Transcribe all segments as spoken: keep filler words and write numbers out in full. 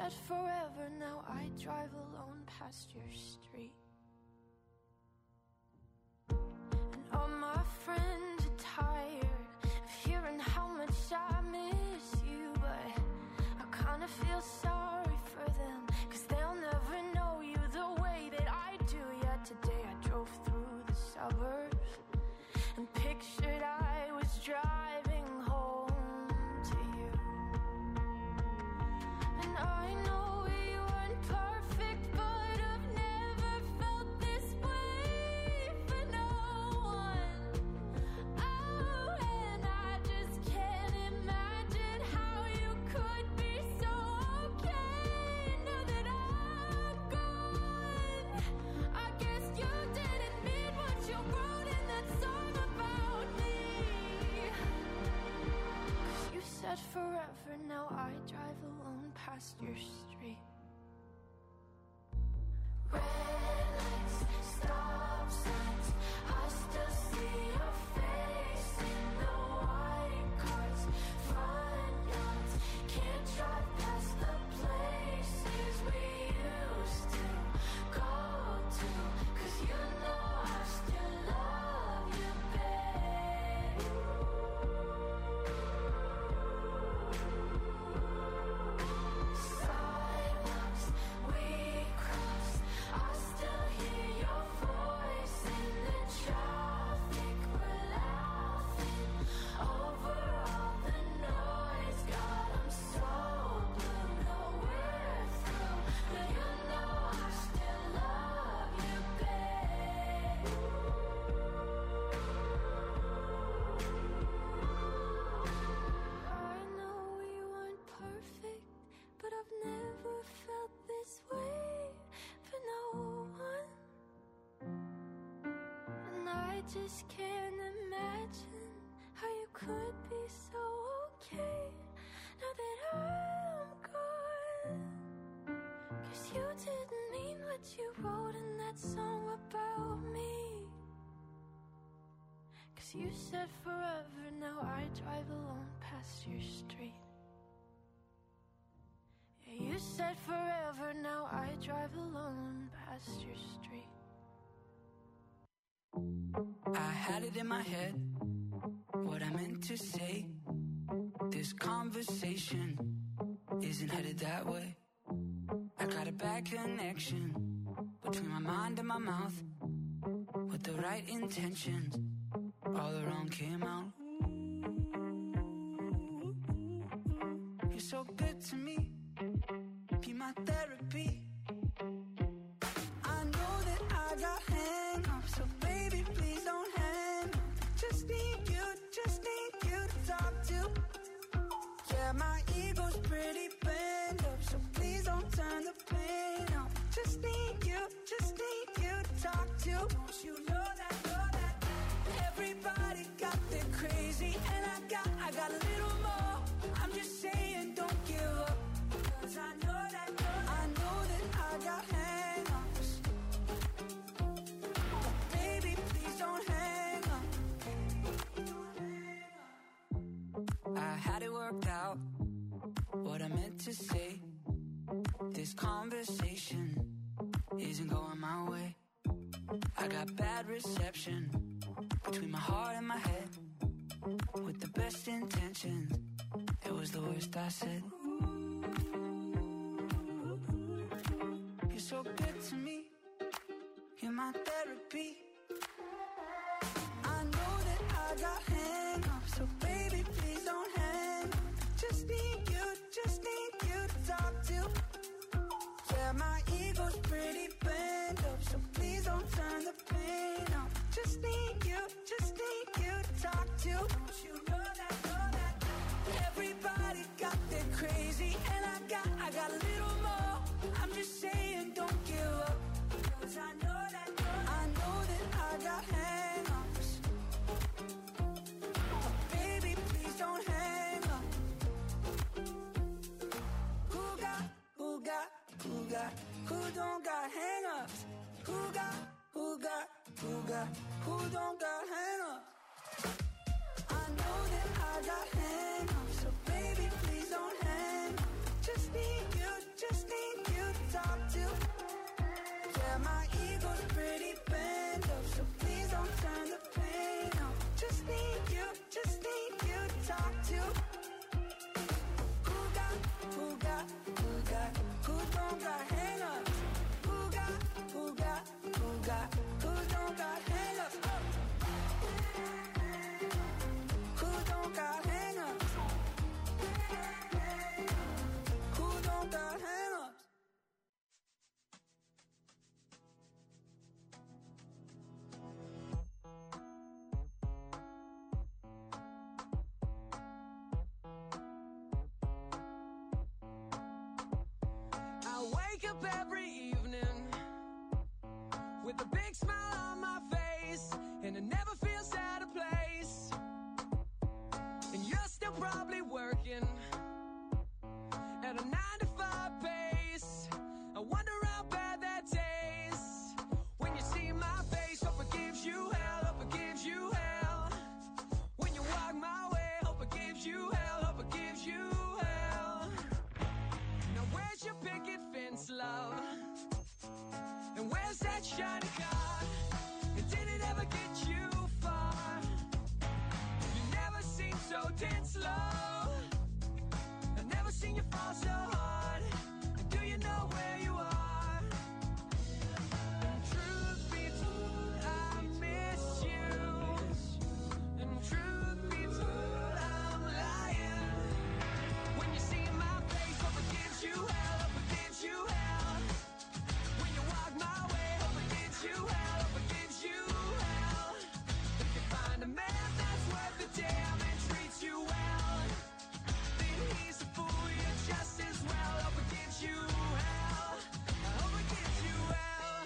said forever, now I drive alone past your street. And all my friends are tired of hearing how much I miss you, but I kinda feel sorry for them, 'cause they'll never know you the way that I do. Yet today I drove through the suburbs and pictured I was driving home to you. And I know we weren't perfect, but I've never felt this way for no one. Oh, and I just can't imagine how you could be so okay now that I'm gone. I guess you didn't mean what you wrote in that song about me. 'Cause you said forever, now I drive alone past your street. Red lights, stop signs, I still see your face in the white cars, front yards. Can't drive past the places we used to go to, 'cause you know I still love you, babe. Sidewalks we cross, I still hear your voice in the traffic. We're laughing over all the noise. God, I'm so blue, no we're through, but you know I still love you, babe. I know we weren't perfect, but I've never felt this way for no one. And I just can't imagine how you could be so okay now that I'm gone. 'Cause you didn't mean what you wrote in that song about me. 'Cause you said forever, now I drive alone past your street. Yeah, you said forever, now I drive alone past your street. I had it in my head, what I meant to say. This conversation isn't headed that way. I got a bad connection between my mind and my mouth. With the right intentions, all the wrong came out. You're so good to me, be my therapy. I know that I got hang-ups, so baby, please don't hang up. Just need you, just need you to talk to. Yeah, my ego's pretty bent up, so please don't turn the pain up. Just need you, just need you to talk to. Don't you know that, know that everybody got their crazy, and I got, I got a little more. I'm just saying, don't give up, 'cause I know that, know that I know that I got hang-ups. Baby, please don't hang up. I had it worked out, what I meant to say. This conversation isn't going my way. I got bad reception between my heart and my head. With the best intentions, it was the worst I said. You're so good to me, you're my therapy. I know that I got hang-ups, so baby, please don't hang up. Just need you, just need you to talk to. Yeah, my ego's pretty bent up, so please don't turn the pain up. Just need you, just need you to talk to. Don't you know that, know that everybody got their crazy, and I got, I got a little more. I'm just saying, don't give up, 'cause I know that, know that I know that I got hang-ups. Baby, please don't hang up. Who got, who got, who got, who don't got hang-ups? Who got, who got, who got, who don't got hang-ups? I know that I got hang-ups, so baby, please don't hang up. Just need you, just you? Who got, who got, who got, who don't got hang-ups? Who got, who got, who got, who don't got hang-ups? Who don't got hang-ups? Who don't got hang-ups? I wake up every evening with a big smile on my face, and it never feels out of place. And you're still probably working at a nine to five pace. I wonder how bad that tastes when you see my face. Hope it gives you hell, hope it gives you hell. When you walk my way, hope it gives you hell, hope it gives you hell. Now where's your picket fence, love? And where's that shiny car? And did it ever get you far? You never seem so dead slow. I've never seen you fall so hard. And do you know where you are? And truth be told, I miss you. And truth be told, I'm lying. When you see my face, hope it gives you hell, hope it gives you hell. When you walk my way, hope it gives you hell, hope it gives you hell. If you find a man that's worth the damn and treats you well, then he's a fool, you're just as well. Hope it gives you hell, I hope it gives you hell.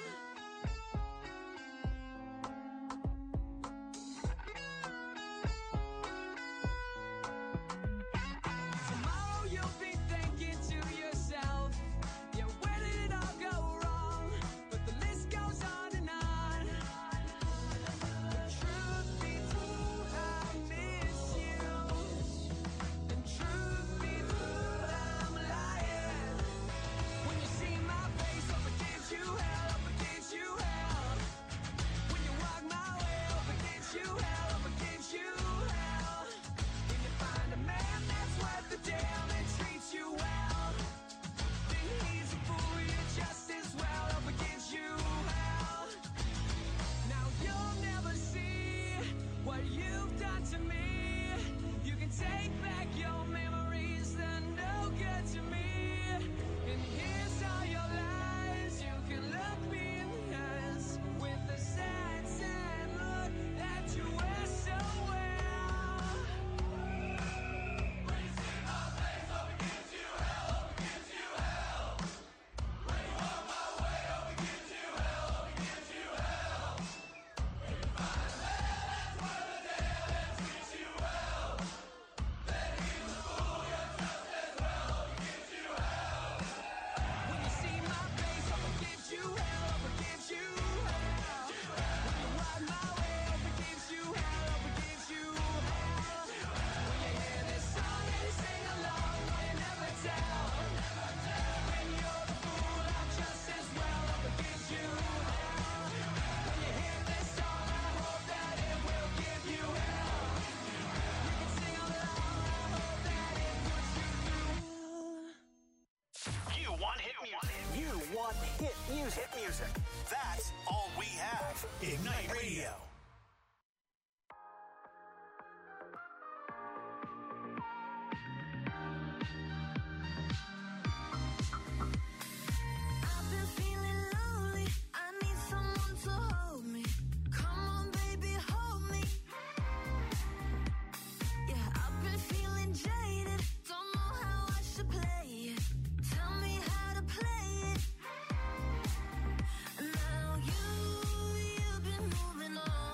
Tomorrow you'll be thinking to yourself, yeah, where did it all go wrong? But the list goes on and on. The truth be told, I miss you. And truth be told, I'm lying. When you see my face, hope it gives you hell, hope it gives you hell. When you walk my way, hope it gives you hell, hope it gives you hell. When you find a man that's worth the damn and treats you well, then he's a fool, you're just as well. Hope it gives you hell. Now you'll never see what you've done to me. You can take back your memories, they're no good to me. And here's all your lies. You can look me in the eyes with the sad, sad look that you wear so well. When you see my face, hope it gives you hell, hope it gives you hell. When you walk my way, hope it gives you hell, hope it gives you hell. When you find a man that's worth the damn and treats you well, then he's a fool, you're just as well. Hope it gives you hell. When you see my face, hope it gives you hell, hope it gives you hell. When you walk my way, hope it gives you hell, hope it gives you hell. When you hear this song and you sing along, no, you never tell. When you're the fool, I'm just as well. Hope it gives you hell. When you hear this song, I hope that it will give you hell. You can sing along, I hope that it puts you through. You want hit music. You want hit music. Hit music. That's all we have. Ignite Radio. I've been feeling lonely. I need someone to hold me. Come on, baby, hold me. Yeah, I've been feeling jaded. Don't know how I should play it. Tell me how to play it. Now you, you've been moving on.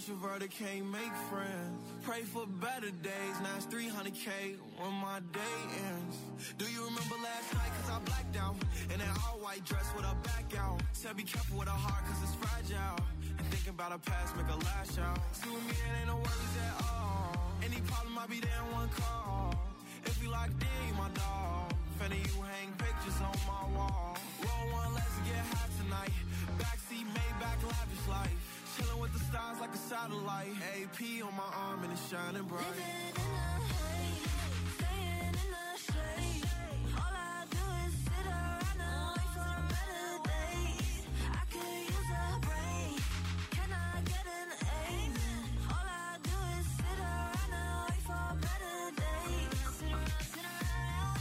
Introverted can't make friends. Pray for better days. Now it's three hundred K when my day ends. Do you remember last night? Cause I blacked out. In an all-white dress with a back out. Said be careful with a heart cause it's fragile. And thinking about a past make a lash out. See with me it ain't no worries at all. Any problem I'll be there in one call. If you locked in, you my dog. Fanny, you hang pictures on my wall. Roll one, let's get high tonight. Backseat, Maybach, lavish life. Chilling with the stars like a satellite. A P on my arm and it's shining bright. Living in the haze, staying in the shade. All I do is sit around and wait for better days. I could use a break. Can I get an amen? All I do is sit around and wait for better days. Sit around, sit around,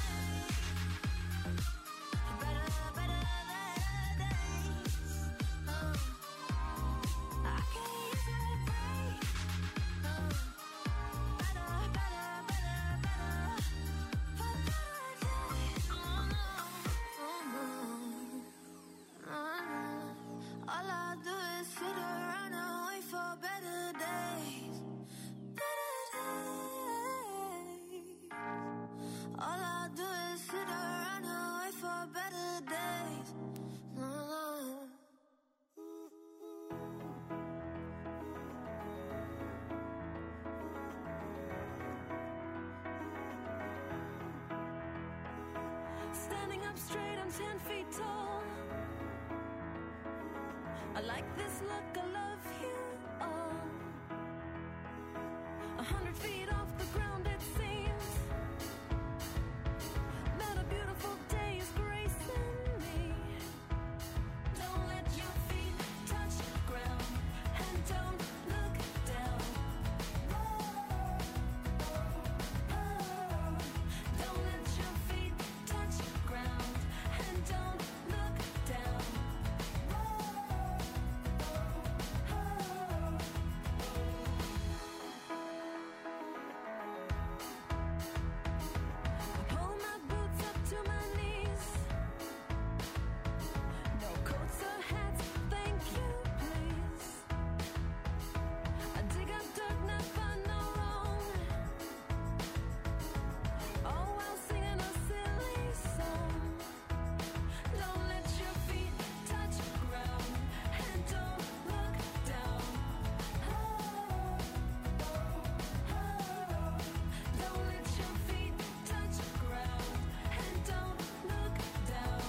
better, better, better days. Uh. I can use a break. Uh, better, better, better, better. For better days. Oh, no. Oh, no. Oh, no. All I do is sit around and wait for better days. Better days. All I do is sit around and wait for better days. No, no. Standing up straight, I'm ten feet tall. I like this look, I love you all. A hundred feet off the ground, it seems that a beautiful day is gracing me. Don't let your feet touch the ground and don't look down. Don't let your feet touch the ground and don't look down. Pull my boots up to my knees. No coats or hats, thank you, please. I dig up dirt, not find no wrong. Oh, while singing a silly song. Don't let your feet touch the ground and don't look down. Don't let your feet touch the ground and don't look down.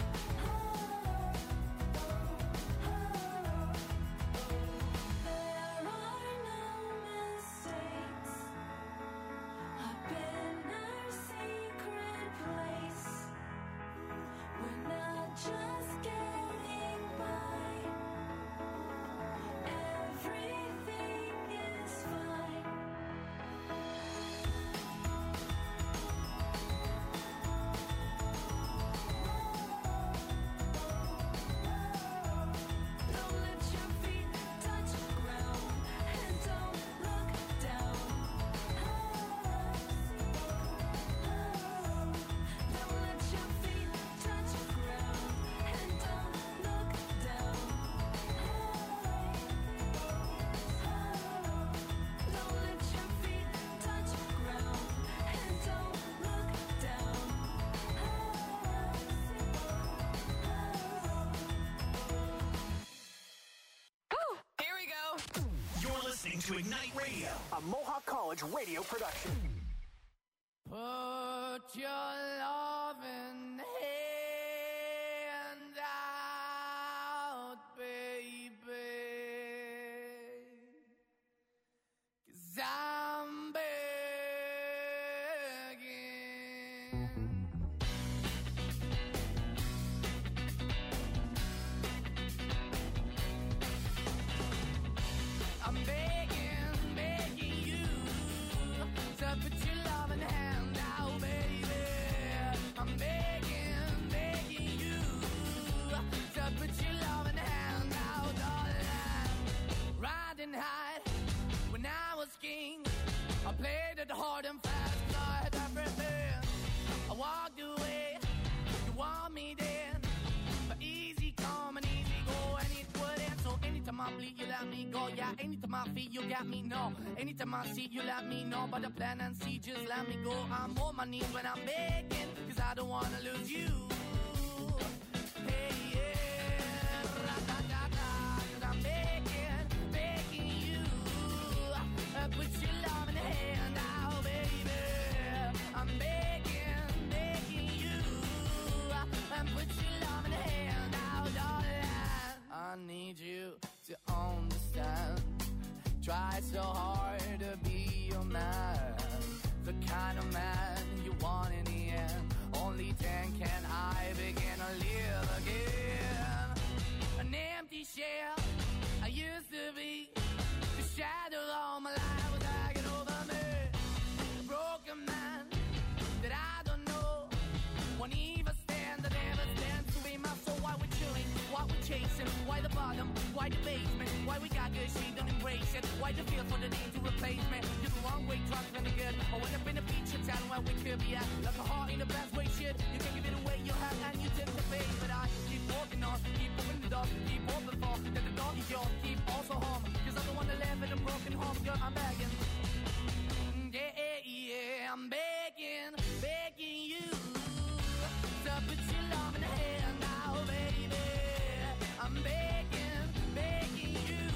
There are no mistakes. I've been our secret place. We're not just getting by. Everything is fine. Don't let your feet touch the ground and don't look down. Don't let your feet touch the ground and don't look down. Don't let your feet touch the ground and don't look down. Here we go. You're listening to Ignite Radio, a Mohawk College radio production. Put your loving hand out, baby. 'Cause I'm begging. I'm begging, begging you to put your loving hand out, baby. I'm begging, begging you to put your loving hand out, darling. Riding high when I was king, I played it hard and fast, 'cause I had everything. I walked away, you want me then, but easy come and easy go, and it wouldn't. So anytime I I bleed, you let me go. Yeah, anytime I feel, you got me, no. Anytime I see, you let me know. But the plan and see, just let me go. I'm on my knees when I'm begging, cause I don't wanna lose you. Hey, yeah, ra-da-da-da, cause I'm begging, begging you. Uh, put your love in the hand now, baby. I'm begging, begging you. Uh, and put your love in the hand now, darling. I need you to understand. Try so hard to be your man, the kind of man you want in the end. Only then can I begin to live again. An empty shell I used to be, the shadow all my life was hanging over me. A broken man that I don't know, won't even stand, that never stands to be my soul. Why we're chilling, why we're chasing, why the bottom, why the basement, why we got good, she don't embrace it, why the feel for the need to replace me. You're the wrong way, trying to good. I went up in a feature town where we could be at, like a heart in the best way, shit. You can give it away, you have, and you take the bait. But I keep walking on, keep moving the door, keep open for, that the door is yours, keep also home. Cause I'm the one that live in a broken home, girl, I'm begging. Yeah, yeah, yeah, I'm begging, begging you to put your love in the hand now, baby. I'm begging, begging you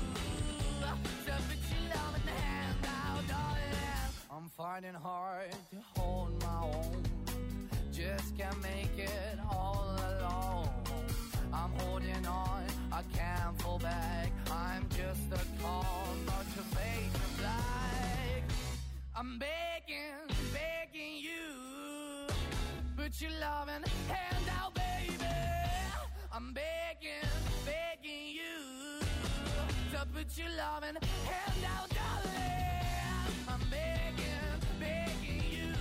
to put your love in the hand now, darling. I'm fighting hard to hold my own, just can't make it all alone. I'm holding on, I can't fall back. I'm just a call, not your face of black. I'm begging, begging you, put your loving hand out, baby. I'm begging, begging you to put your loving hand out, darling. I'm begging, begging you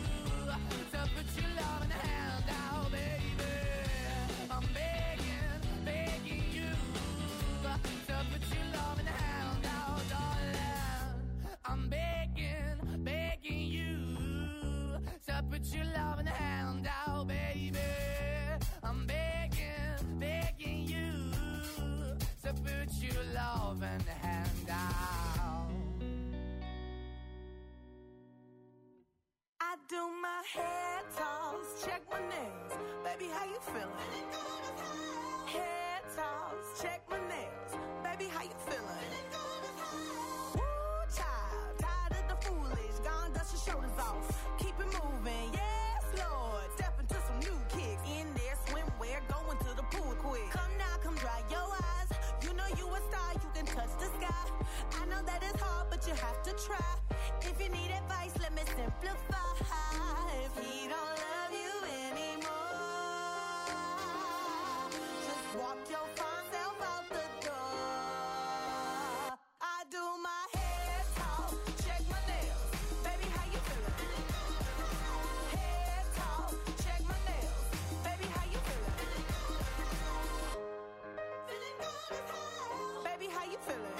to put your loving hand out, baby. I'm begging, begging you to put your loving hand out, darling. I'm begging, begging you to put your loving hand out, baby. I'm begging, begging you to put your loving hand out. I do my hair toss, check my nails. Baby, how you feeling? Hair toss, check my nails. Baby, how you feeling? Woo, child, tired of the foolish. Gone, dust your shoulders off. Keep it moving, yes, Lord. Step into some new kicks. In there, swimwear, going to the pool quick. Come now, come dry your eyes. You know you a star, you can touch the sky. I know that it's hard, but you have to try. If you need advice, let me simplify. If he don't love you anymore, just walk your fine self out the door. I do my hair talk, check my nails. Baby, how you feeling? Hair talk, check my nails. Baby, how you feeling? Feeling good as hell. Baby, how you feeling?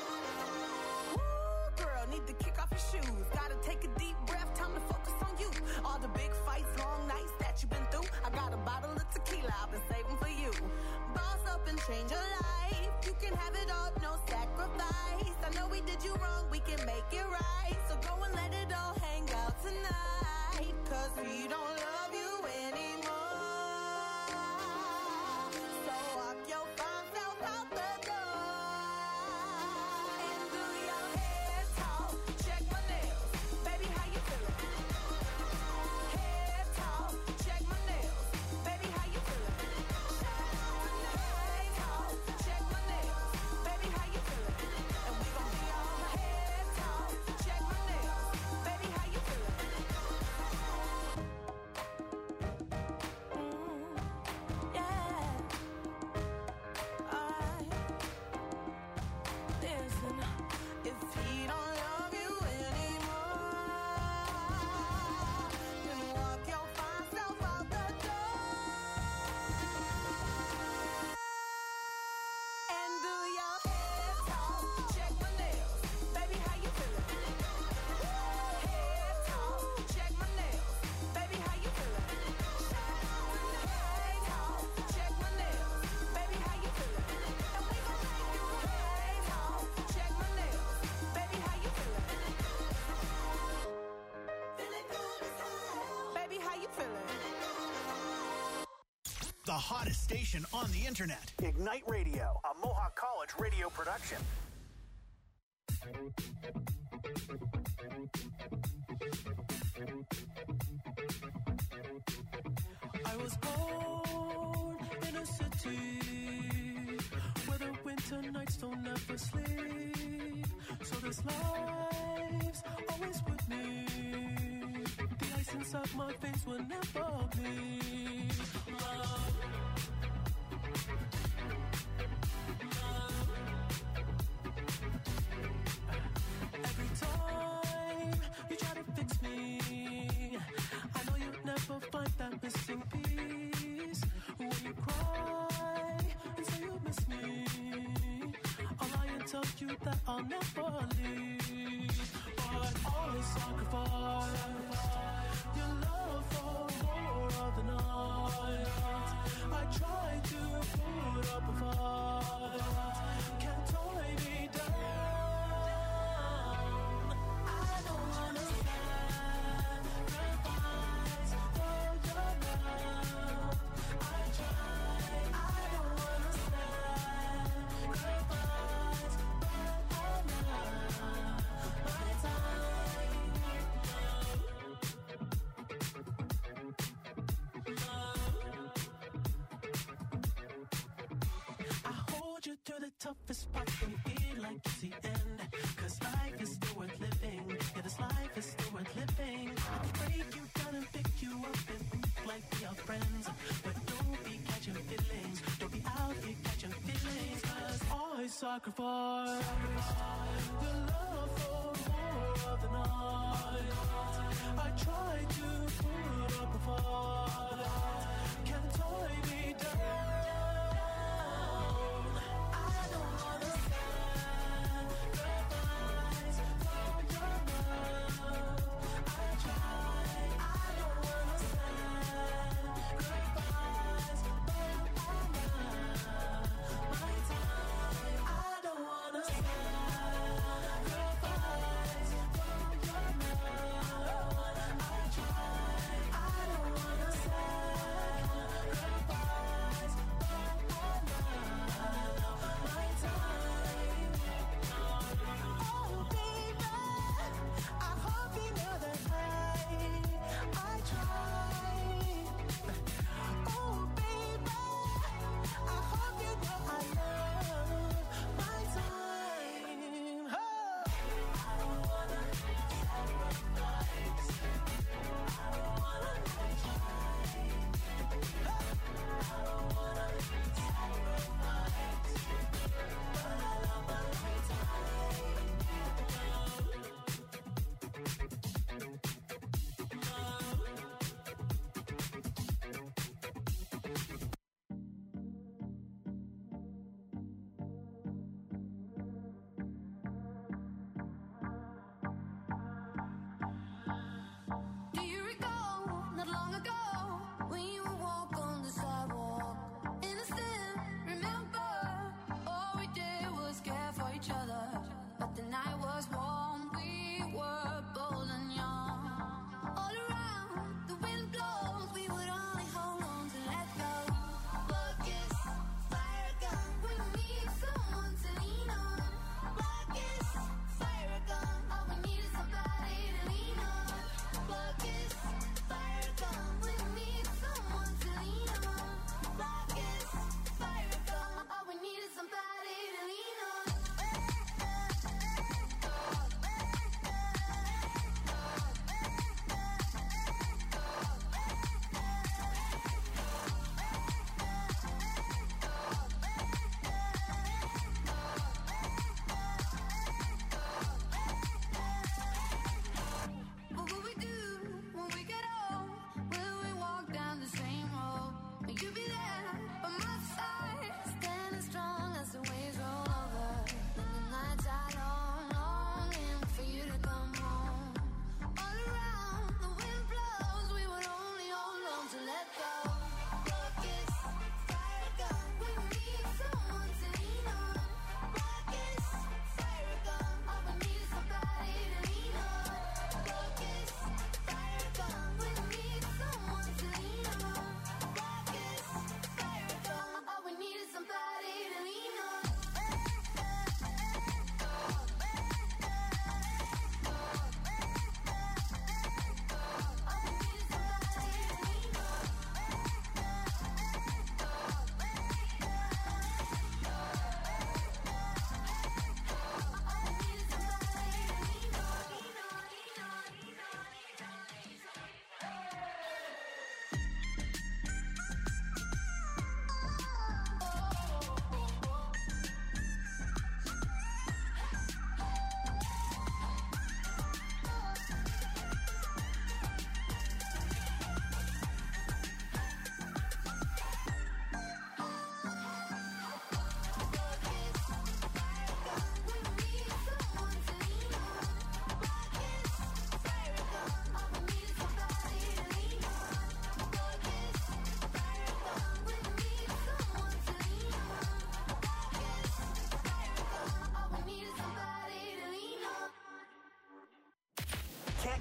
Woo, girl, need to kick off your shoes. Gotta take a deep breath, time to focus on you. All the big fights, long nights that you've been through. I got a bottle of tequila I've been saving for you. Boss up and change your life. You can have it all, no sacrifice. I know we did you wrong, we can make it right. So go and let it all hang out tonight. Cause we don't love you anymore. So walk your fine self out the door. And do your hair talk, check my nails. Baby, how you feeling? Hair talk, check my nails. Baby, how you feeling? Hair talk, check my nails. Baby, how you feeling? And we gon' be all hair talk, check hottest station on the internet. Ignite Radio, a Mohawk College radio production. I was born in a city where the winter nights don't ever sleep. So this life's always with me. The ice inside my veins will never bleed. Love. Love. Every time you try to fix me, I know you'll never find that missing piece. When you cry and say you miss me, I'll lie and tell you that I'll never leave. But always sacrifice your love for more of the night. I try to put up a fight, can't tie me down. I don't wanna sacrifice for your love. I try, I don't wanna sacrifice, but I'm not my time. I hold you through the toughest part when you feel like it's the end. Cause life is still worth living. Yeah, this life is still worth living. I can break you down and pick you up and move like we are friends. But don't be catching feelings. Don't be out here catching feelings. Cause I sacrifice your love for more of the night. I try to put up a fight, can't tie me down. I don't wanna sacrifice for your love. I try, I don't wanna sacrifice, but I'm not my time. I don't wanna sacrifice for your love.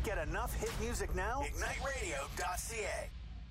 Get enough hit music now? ignite radio dot c a.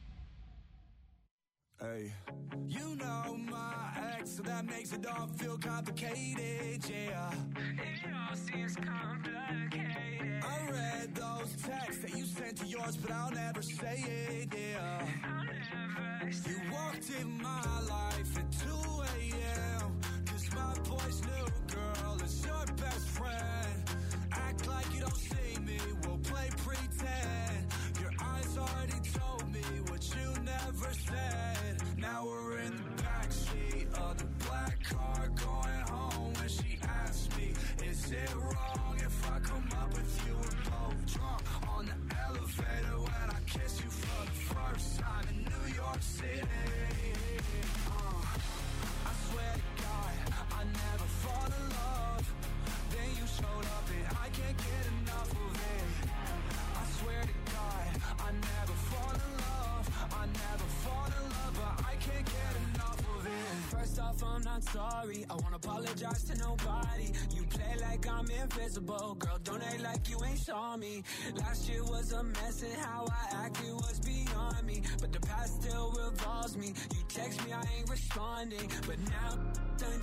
Hey, you know my ex, so that makes it all feel complicated, yeah. It all seems complicated. I read those texts that you sent to yours, but I'll never say it, yeah. I'll never say it. You walked in my life at two a.m. Cause my boy's new girl is your best friend. Act like you don't see me, we'll play pretend. Your eyes already told me what you never said. Now we're in the backseat of the black car going home. And she asked me, is it wrong if I come up with you? We're both drunk on the elevator when I kiss you for the first time in New York City. uh, I swear to God, I never fall in love. Then you showed up and I can't get enough of it. I swear to God, I never fall in love. I never fall in love, but I can't get enough of it. First off, I'm not sorry. I won't apologize to nobody. You play like I'm invisible. Girl, don't act like you ain't saw me. Last year was a mess and how I acted was beyond me. But the past still revolves me. You text me, I ain't responding. But now done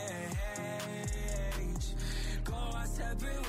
change. Go our separate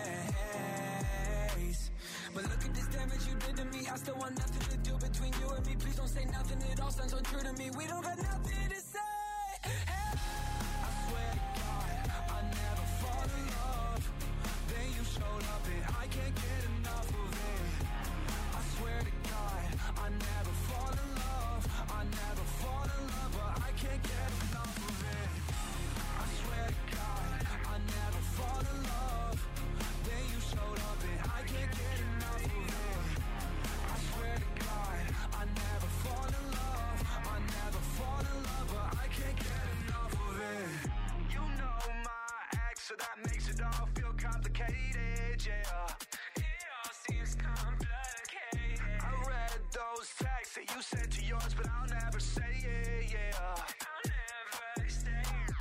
ways. But look at this damage you did to me. I still want nothing to do between you and me. Please don't say nothing, it all sounds untrue to me. We don't got nothing to say. Hey. I swear to God, I never fall in love. Then you showed up and I can't get enough of it. I swear to God, I never fall in love. I never fall in love, but I can't get enough of it. I swear to God, I never fall in love. Then you showed up and I can't get enough of it. I swear to God, I never fall in love. I never fall in love, but I can't get enough of it. You know my ex, so that makes it all feel complicated, yeah. It all seems complicated. I read those texts that you sent to yours, but I'll never say it, yeah. I'll never say it.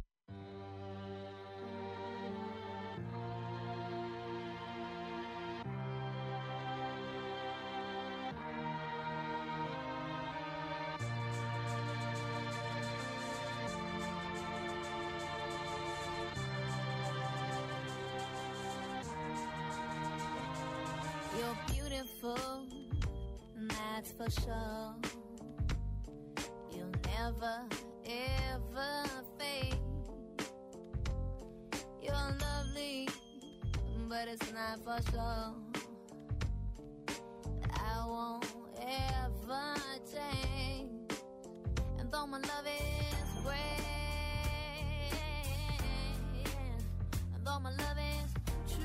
You're beautiful, that's for sure. You'll never, ever fade. You're lovely, but it's not for sure. I won't ever change. And though my love is great, and though my love is true,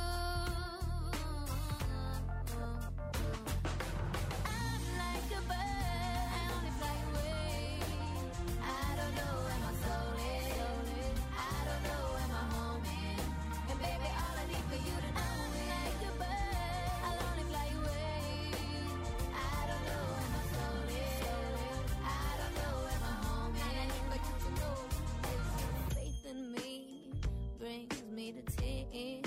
I'm like a bird, I only fly away. I don't know where my soul is, I don't know where my home is. And baby, all I need for you to know is like a bird, I'll only fly away. I don't know where my soul is, I don't know where my home is. And I need for you to know is faith in me brings me to tears.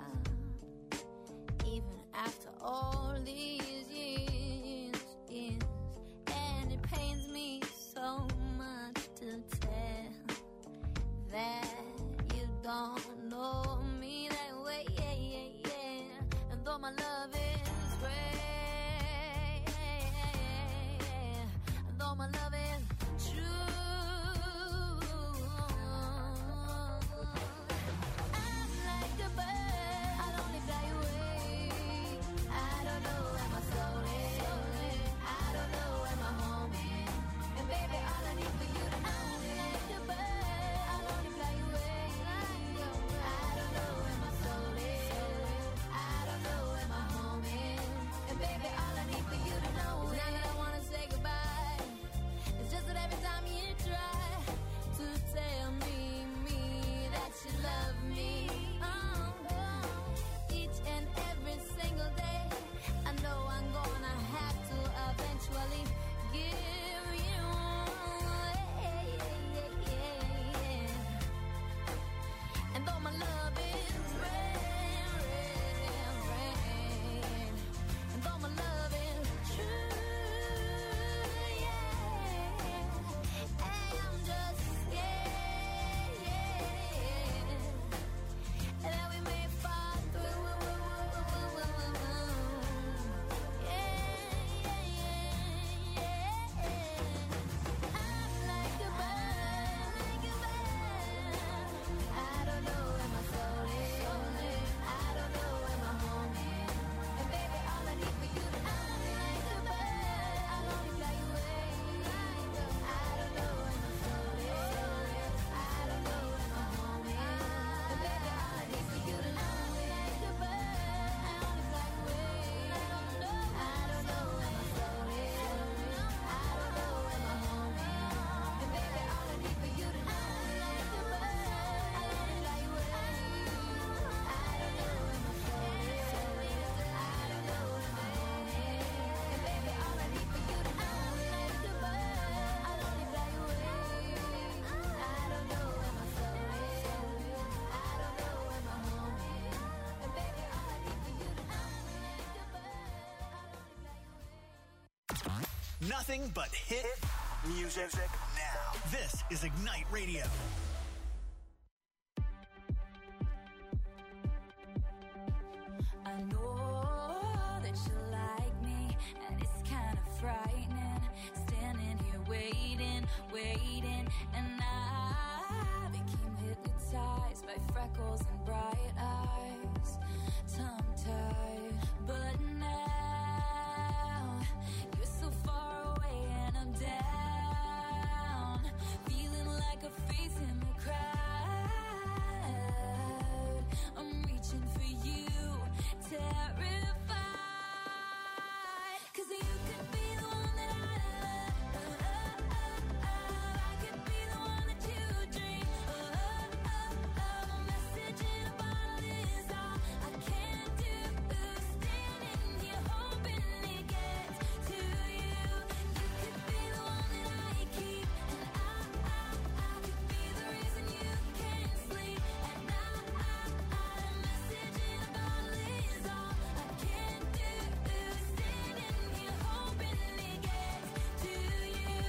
Even after all these years, years, and it pains me so much to tell that you don't know me that way, yeah, yeah, yeah. And though my love is great, and though my love is true, I'm like a bird, I'll only fly away. I don't know where my Nothing but hit music now. This is Ignite Radio. I know that you like me, and it's kind of frightening. Standing here waiting, waiting, and I became hypnotized by freckles and bright eyes, tongue-tied. But now you're so far away and I'm down, feeling like a face in the crowd. I'm reaching for you, terrified, 'cause you could be the one that I love. I could be the one that you dream. A message in a bottle is all I can do. Standing here hoping it gets to you. You could be the one that I keep, and I, I, I could be the reason you can't sleep at night. A message in a bottle is all I can do. Standing here hoping it gets to you.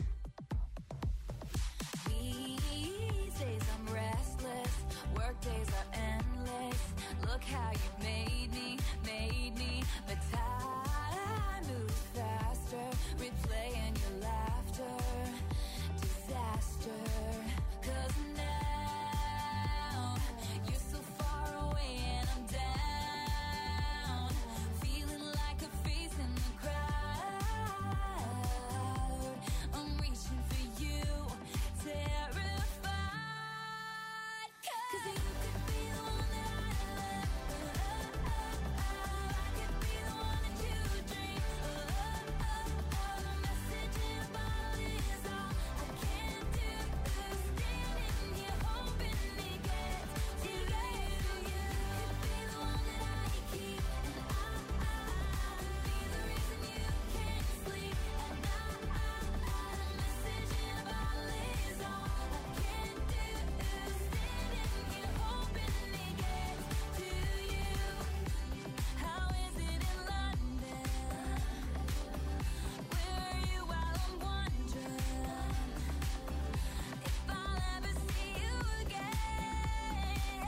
These days I'm restless, work days are endless. Look how you made me, made me. But time moves faster, replaying your laughter. Disaster, 'cause now you're so far away and I'm down, feeling like a face in the crowd. I'm reaching for you, terrified, 'cause you could be the one that I love. I could be the one that you dream. A message in a bottle is all I can do. Standing here hoping it gets to you. You could be the one that I keep, and I, I could be the reason you can't sleep at night. A message in a bottle is all I can do. Standing here hoping it gets to you. How is it in London? Where are you while I'm wondering if I'll ever see you again?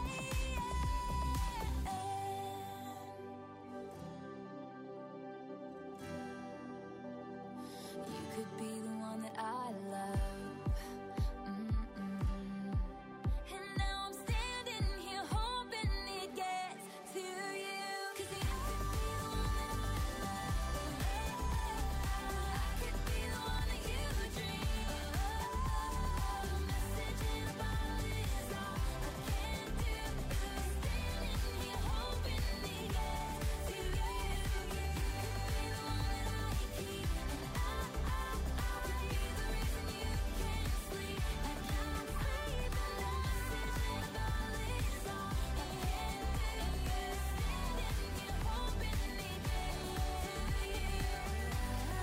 You could be the one that I love. Mm-mm. And now I'm standing here hoping it gets to you. 'Cause you could be the one that I love. I could be the one that you dream. A message in a bottle is all I can do. Standing here hoping it gets to you. You could be the one that I keep, and I, I, I could be the reason you can't sleep at night. A message in a bottle is all I can do. Standing here hoping it gets to you. You could be the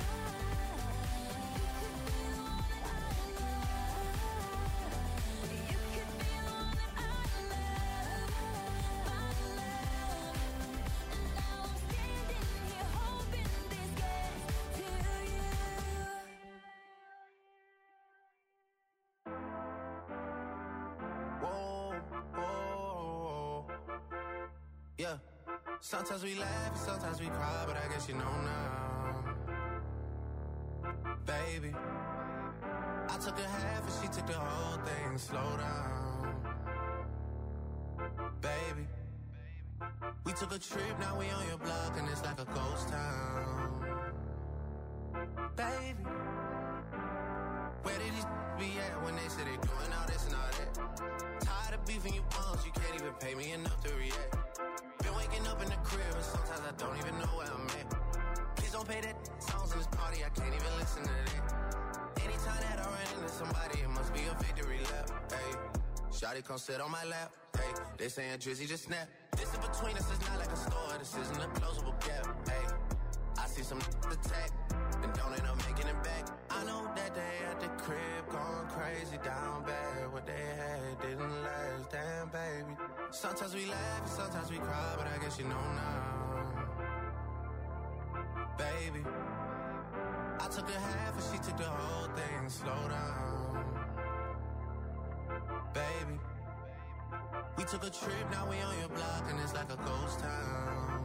one that I love. You could be the one that I love, my love. And now I'm standing here hoping this gets to you. Whoa, whoa, yeah. Sometimes we laugh and sometimes we cry, but I guess you know now, baby. I took a half and she took the whole thing. Slow down, baby. We took a trip, now we on your block and it's like a ghost town, baby. Where did these be at when they say they doing all this and all that? Tired of beefing you bums, you can't even pay me enough to react. Been waking up in the crib and sometimes I don't even know where I'm at. Please don't pay that songs in this party, I can't even listen to that. Anytime that I run into somebody, it must be a victory lap. Hey, shawty come sit on my lap. Hey, they saying Drizzy just snap. This in between us is not like a store, this isn't a closable gap. Hey, I see some attack and don't end up making it back. I know that they at the crib going crazy down bad. What they had didn't last, damn baby. Sometimes we laugh and sometimes we cry, but I guess you know now, baby. took a half and she took the whole thing. Slow down, baby. We took a trip, now we on your block and it's like a ghost town.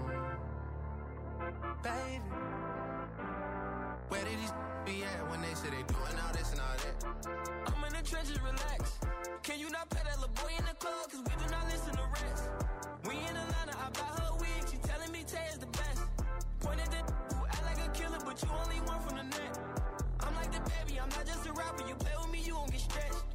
Baby, where did these be at when they say they doing all this and all that? I'm in the trenches, relax. Can you not pay that little boy in the club? Cause we do not listen to rest. We in Atlanta, I buy her wig. She telling me Tay is the best. Pointed at who act like a killer, but you only one from the net. I'm like the baby, I'm not just a rapper. You play with me, you won't get stretched.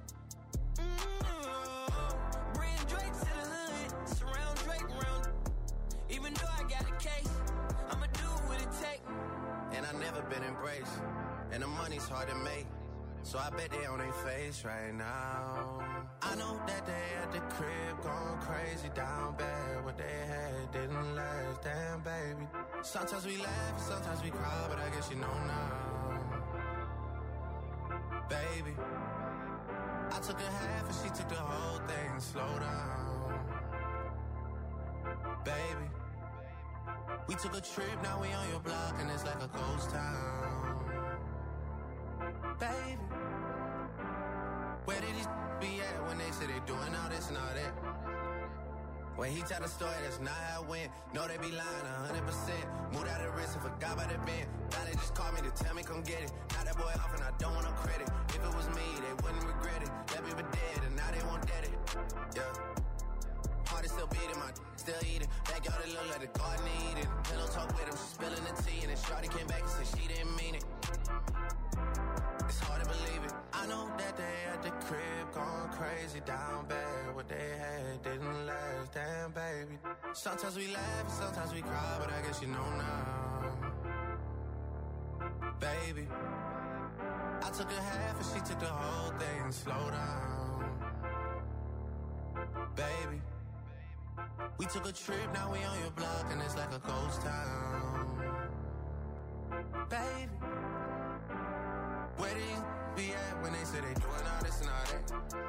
Mm-hmm. Bring Drake to the hood, surround Drake around. Even though I got a case, I'ma do what it take. And I never been embraced, and the money's hard to make. So I bet they on their face right now. I know that they at the crib going crazy down bad. What they had didn't last, damn baby. Sometimes we laugh, sometimes we cry, but I guess you know now. Baby, I took a half and she took the whole thing. Slow down, baby. We took a trip, now we on your block and it's like a ghost town. Baby, where did these be at when they say they doing all this and all that? When he tell the story, that's not how it went. No, they be lying one hundred percent. Moved out of the wrist and forgot about the bend. Now they just called me to tell me come get it. Now that boy off and I don't want no credit. If it was me, they wouldn't regret it. That baby dead and now they won't dead it. Yeah. Heart is still beating, my still eating. Backyard it look like the garden eating. Pillow talk with him, she spilling the tea. And then Shawty came back and said she didn't mean it. It's hard to believe it. I know that they at the crib going crazy down bad. What they had didn't last, damn baby. Sometimes we laugh and sometimes we cry, but I guess you know now. Baby, I took a half and she took the whole thing. Slow down, baby. We took a trip, now we on your block and it's like a ghost town. Baby, where did you be at when they say they doing all this and all that?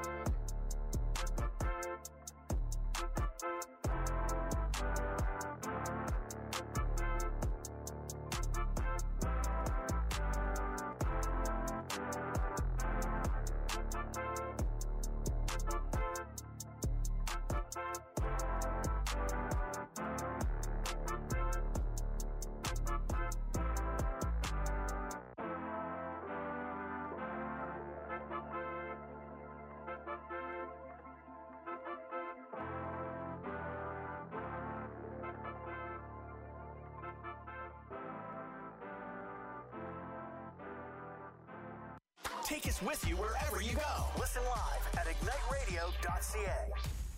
Take us with you wherever you go. Listen live at ignite radio dot c a.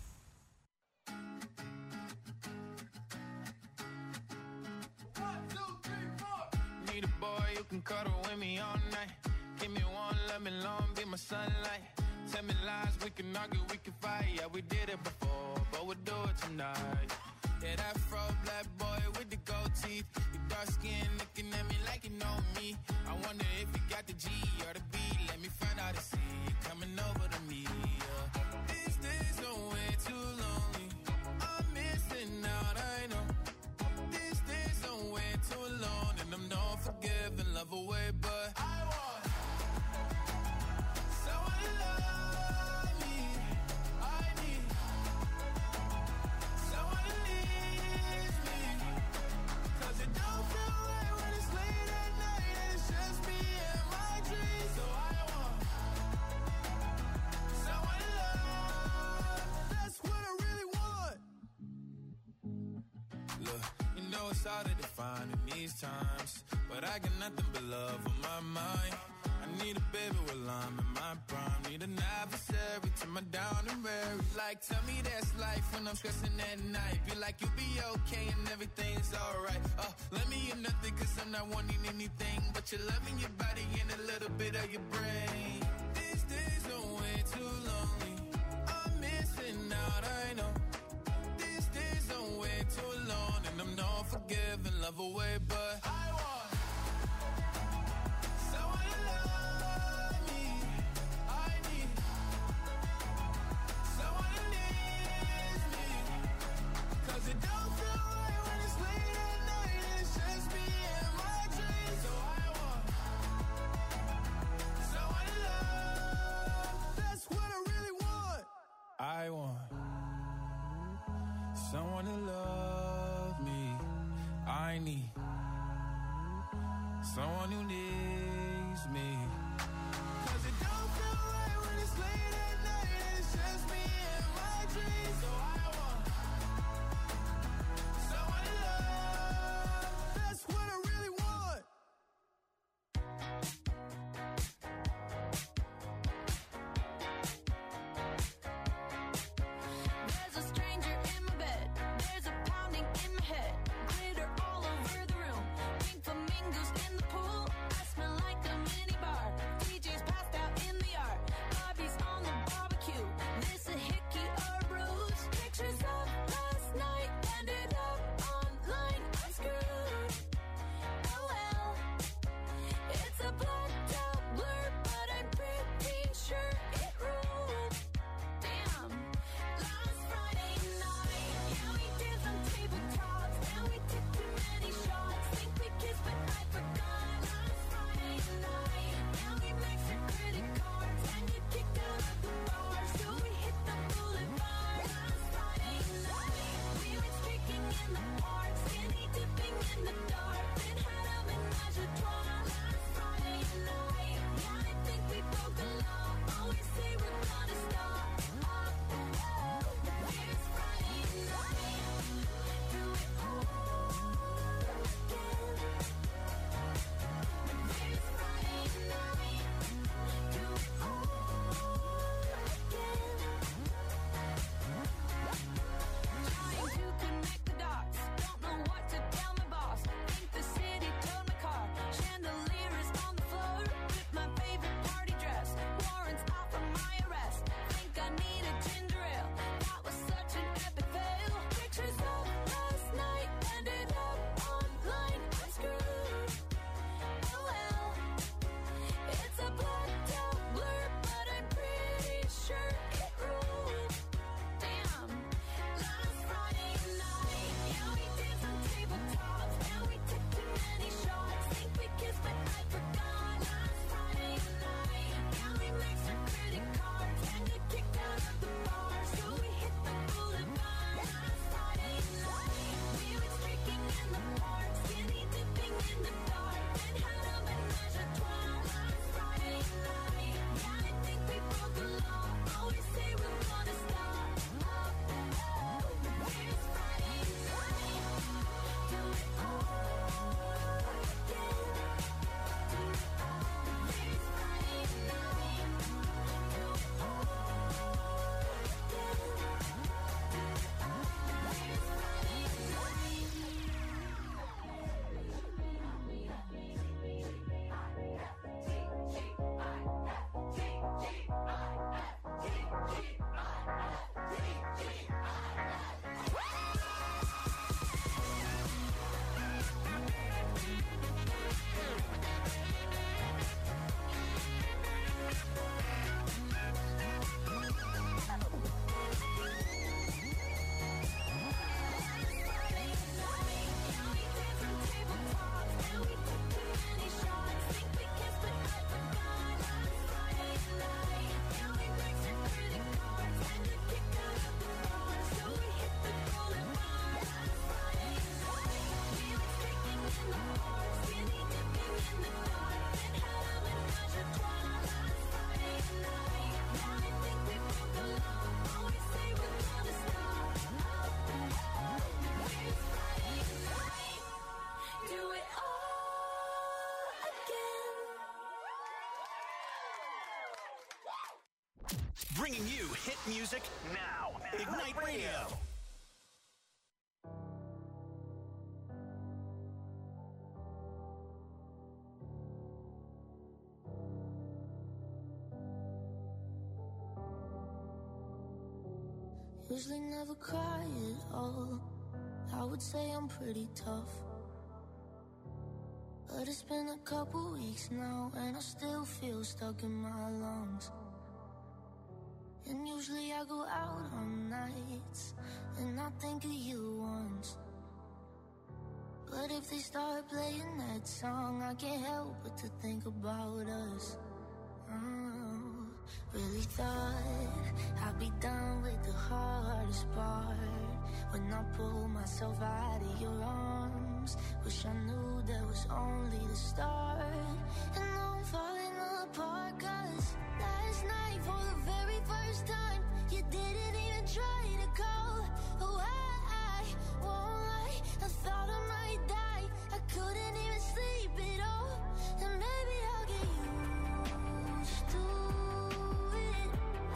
Need a boy who can cuddle with me all night. Give me one, let me long, be my sunlight. Tell me lies, we can argue, we can fight. Yeah, we did it before, but we'll do it tonight. Yeah, that fro black boy with the gold teeth. Your dark skin looking at me like you know me. I wonder if you got the G or the B. Let me find out and see you coming over to me. Yeah. These days are way too lonely. I'm missing out, I know. These days are way too alone. And I'm not forgiving, love away, but I want someone to love me. I need someone to leave me. Cause it don't feel right when it's late at night and it's just me and my dreams. So I want someone to love. That's what I really want. Look, you know it's hard to define in these times, but I got nothing but love on my mind. I need a baby while I'm in my prime. Need an adversary to my down and weary. Like, tell me that's life when I'm stressing at night. Be like, you'll be okay and everything's alright. Uh, let me in nothing cause I'm not wanting anything but your love in your body and a little bit of your brain. These days are way too lonely. I'm missing out, I know. These days are way too long and I'm not forgiving, love away, but I want someone to love me. I need someone to leave me. Cause it don't feel right when it's late at night and it's just me and my dreams. So I want might need someone who needs me. Cause it don't feel right when it's late at night and it's just me and my dreams. So I want someone to love. That's what I really want. There's a stranger in my bed. There's a pounding in my head. Glitter all over the room. Pink flamingos in the pool. I smell like a minibar. D J's passed out in the yard. Bobby's on the barbecue. This a hickey or a bruise. Pictures of last night ended up online. I'm screwed. Oh well. It's a blacked out blur, but I'm pretty sure it ruled. Damn. Last Friday night, yeah, we danced on tabletops. And we took too many shots. Think we kissed, but I forgot. Last Friday night, yeah, we maxed our credit cards. And you kicked out of the bar, so we hit the boulevard. Last Friday night, we went streaking in the park, skinny dipping in the dark. Then had a menage a trois. Last Friday night, yeah, I think we broke the law. Always say we're gonna stop. Oh, oh, oh. Here's Friday night. Do it all again. Here's Friday night. Do it all again. Trying to connect the dots. Don't know what to tell my boss. Think the city towed my car. Chandelier is on the floor. With my favorite party dress. Warrants out for my arrest. Think I need a ginger ale. That was such an epic fail. Pictures of last night ended up online. I'm screwed. Oh well. It's a blacked out blur, but I'm pretty sure it ruled. Damn. Last Friday night, yeah, we danced on tabletops. And we took too many shots. Think we kissed, but I forgot. Last Friday night, yeah, we maxed our credit cards. And you kicked out of the bar, so we hit the boulevard. Last Friday night, we went streaking in the park, skinny dipping in the dark. Then had a menage a trois. Last Friday night, yeah, I think we broke the law. Always say we're gonna stop. Oh, oh, oh. Here's Friday night. Do it all again. Do it all. Here's Friday night. Do it all again. Do it all. Here's Friday Bringing you hit music now. Ignite Radio. Usually never cry at all. I would say I'm pretty tough. But it's been a couple weeks now, and I still feel stuck in my lungs. And usually I go out on nights, and I think of you once. But if they start playing that song, I can't help but to think about us. Oh, really thought I'd be done with the hardest part. When I pull myself out of your arms, Wish I knew that was only the start. And now I'm falling apart, cause last night for the very first time you didn't even try to call. Oh, I, I won't lie, I thought I might die. I couldn't even sleep at all. And maybe I'll get used to it,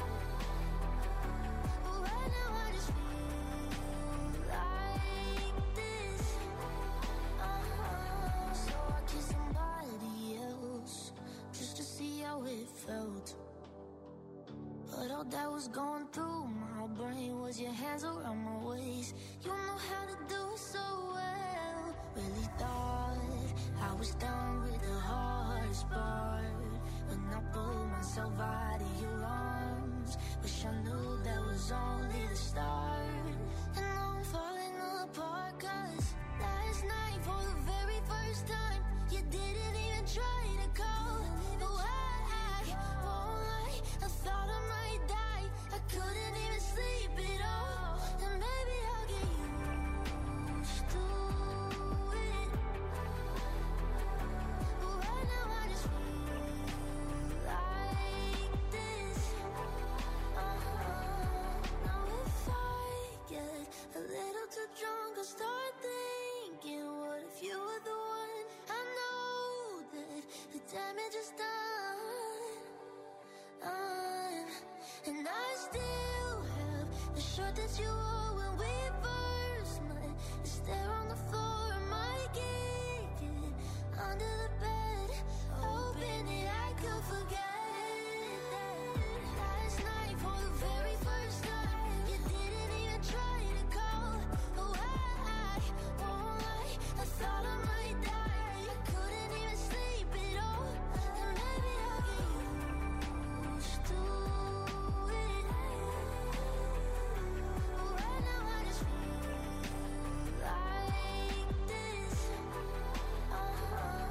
but right now I just feel like this. Uh-huh. So I kissed somebody else just to see how it felt. But all that was going through my brain was your hands around my waist. You know how to do it so well. Really thought I was done with the hardest part when I pulled myself out of your arms. Wish I knew that was only the start. And now I'm falling apart, cause last night for the very first time you didn't even try to call. Oh, I, I won't lie, I thought I might die. I couldn't even sleep at all. And maybe I'll get used to it, but right now I just feel like this. Uh-huh. Now if I get a little too drunk, I'll start thinking, what if you were the one? I know that the damage is done. Uh, and I still have the shirt that you wore when we first met. It's there on the floor, I might kick it under the bed, hoping that I could forget that last night for the very first time you didn't even try to call. Oh, I, I won't lie, I thought I might die. I couldn't even sleep at all. And maybe I'll get used to it, but right now I just feel like this. Uh-huh.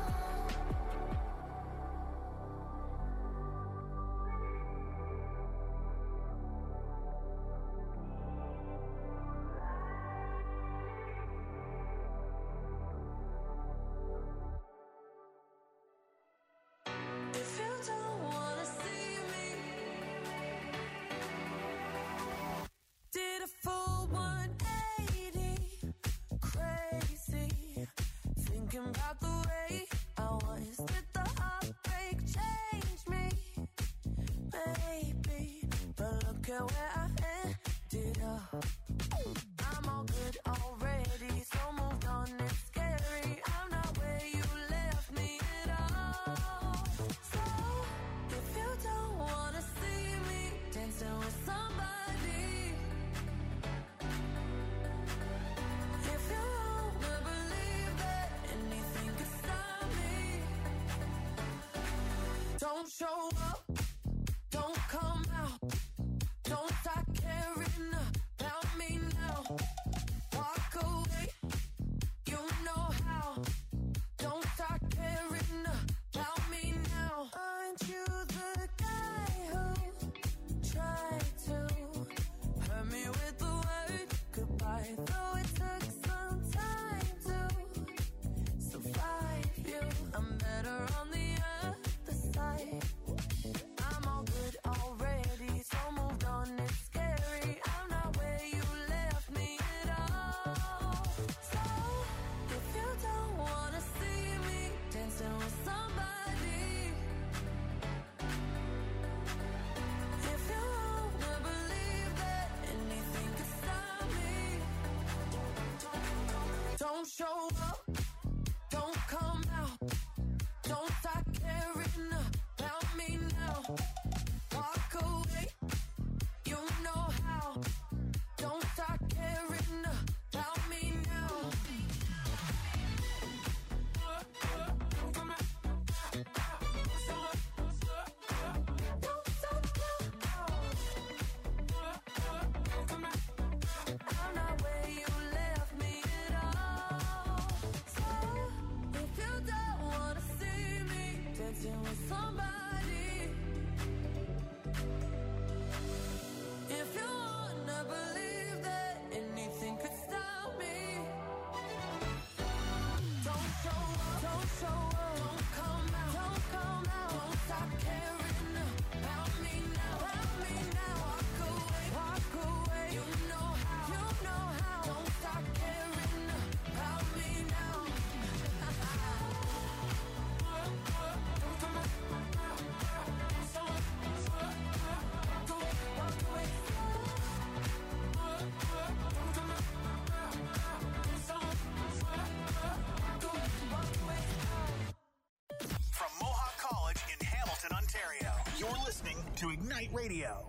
If you don't wanna see me, did a full one eighty, crazy, thinking about the way I was. Did the heartbreak change me? Maybe, but look at where I ended up. I'm all good already, so moved on, it's scary. I'm not where you left me at all. So, if you don't wanna see me dancing with somebody, if you wanna believe that anything could stop me, don't show up, don't come out, don't start caring about me now. Walk away, you know how. Don't start caring about me now. Aren't you the guy who tried to hurt me with the word goodbye? Though it took some time to survive you, I'm better on the other side. I'm all good already, so moved on, it's scary. I'm not where you left me at all. So, if you don't wanna see me dancing with somebody, if you wanna believe that anything could stop me, don't show up, don't come out, don't start caring about me now. Walk away, you know how. Don't start caring about me now. Don't stop now. I'm not where you left me at all. So, if you don't wanna see me dancing with somebody, if you wanna believe that anything could stop me, don't show up. Don't come out, don't come out. Don't stop caring about me now, about me now. Walk away, walk away. You know how, you know how. Don't stop caring about me now. From Mohawk College in Hamilton, Ontario, you're listening to Ignite Radio.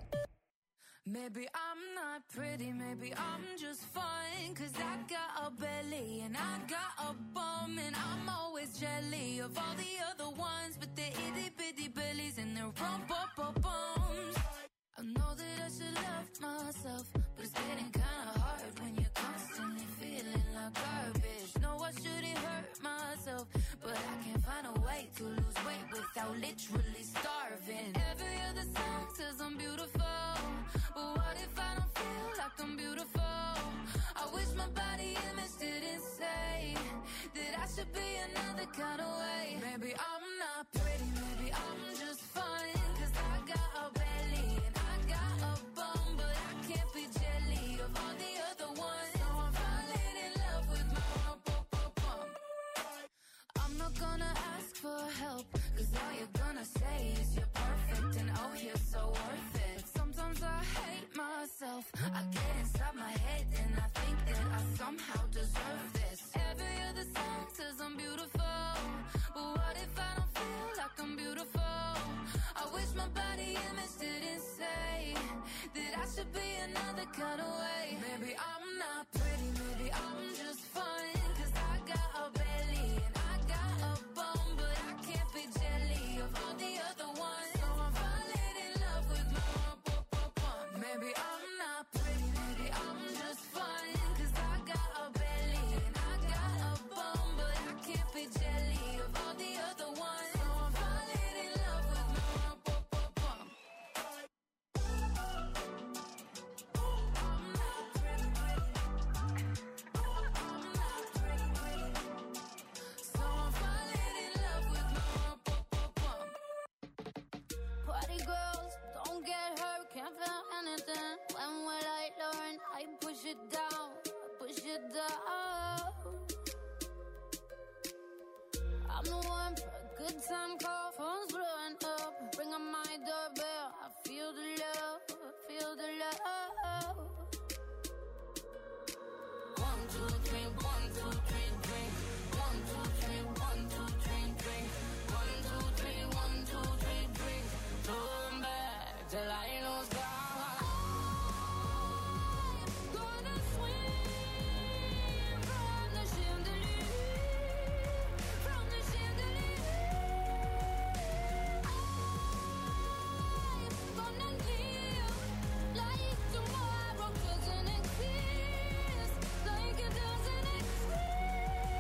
Maybe I'm not pretty, maybe I'm just fine. Cause I got a belly and I got a bum. And I'm always jelly of all the other ones. But they're itty bitty bellies and their rump up up bums. I know that I should love myself, but it's getting kinda hard when you're constantly feeling like garbage. No, I shouldn't hurt myself, but I can't find a way to lose weight without literally starving. Every other song says I'm beautiful, but what if I don't feel like I'm beautiful? I wish my body image didn't say that I should be another kind of way. Maybe I'm not pretty, maybe I'm just fine. Cause I got a belly and I got a bum, but I can't be jelly of all the other ones. So I'm falling in love with my rump up up bum. I'm not gonna ask for help, cause all you're gonna say is you're perfect and oh you're so worth it. Sometimes I hate myself, I get inside my head and I think that I somehow deserve this. Every other song says I'm beautiful, but what if I don't feel like I'm beautiful? I wish my body image didn't say that I should be another kind of way. Maybe I'm not pretty, maybe I'm just fine. Cause I got a belly and I got a bum, but I can't be jelly of all the other ones. So I'm falling in love with my rump up up bum. Maybe I'm not pretty, maybe I'm just fine. Cause I got a belly and I got a bum, but I can't be jelly of all the other ones. So I'm falling in love with my rump up up bum. I'm not pretty, pretty. I'm not pretty, pretty. So I'm falling in love with my rump up up bum. Party girls, don't get hurt, can't feel anything. When will I learn? I push it down, push it down. I'm the one for a good time call, phone's blowing up. Bring on my doorbell, I feel the love, I feel the love. One, two, three, one, two, three, drink. One, two, three, one, two, three, drink. One, two, three, one, two, three, drink. Turn back till I lose God. I'm gonna swim from the chandelier, from the chandelier. I'm gonna live like tomorrow doesn't exist, like it doesn't exist.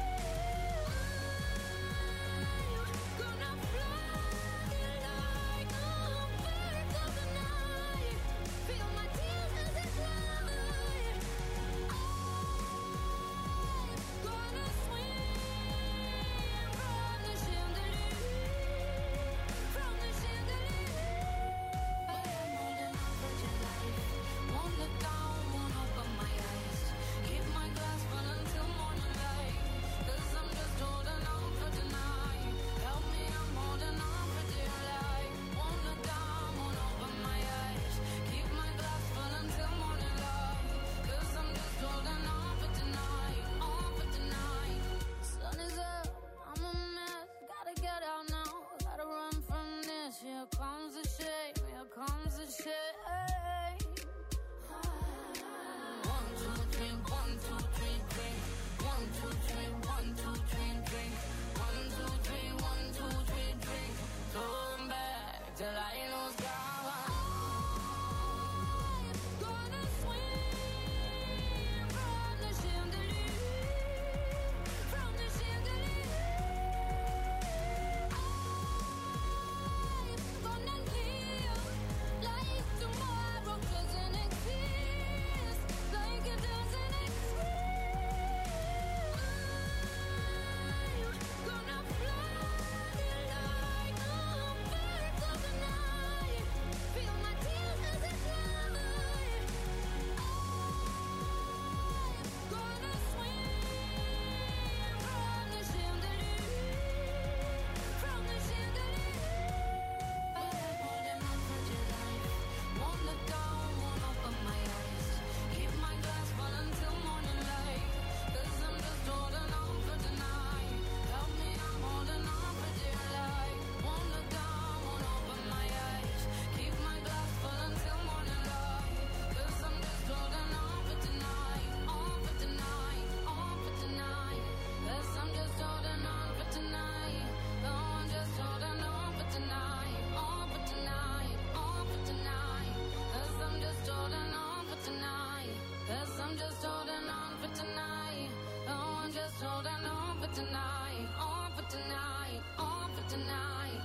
tonight, on for tonight.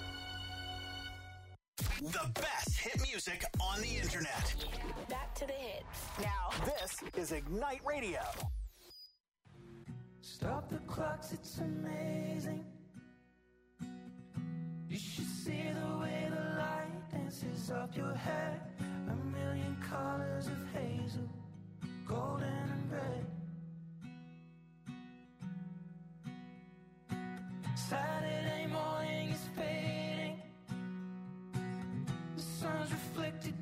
The best hit music on the internet. Back to the hits. Now, this is Ignite Radio. Stop the clocks, it's amazing. You should see the way the light dances up your hair. A million colors of hazel, golden and red. Saturday morning is fading. The sun's reflected